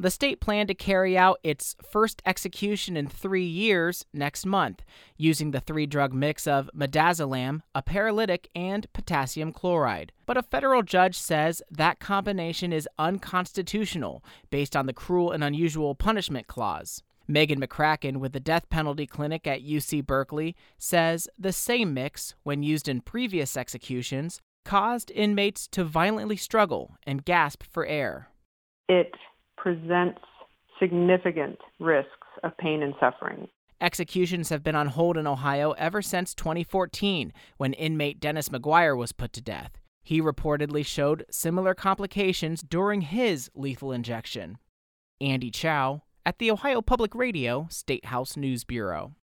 The state planned to carry out its first execution in 3 years next month, using the 3-drug mix of midazolam, a paralytic, and potassium chloride. But a federal judge says that combination is unconstitutional based on the cruel and unusual punishment clause. Megan McCracken with the death penalty clinic at UC Berkeley says the same mix, when used in previous executions, caused inmates to violently struggle and gasp for air. It presents significant risks of pain and suffering. Executions have been on hold in Ohio ever since 2014, when inmate Dennis McGuire was put to death. He reportedly showed similar complications during his lethal injection. Andy Chow at the Ohio Public Radio State House News Bureau.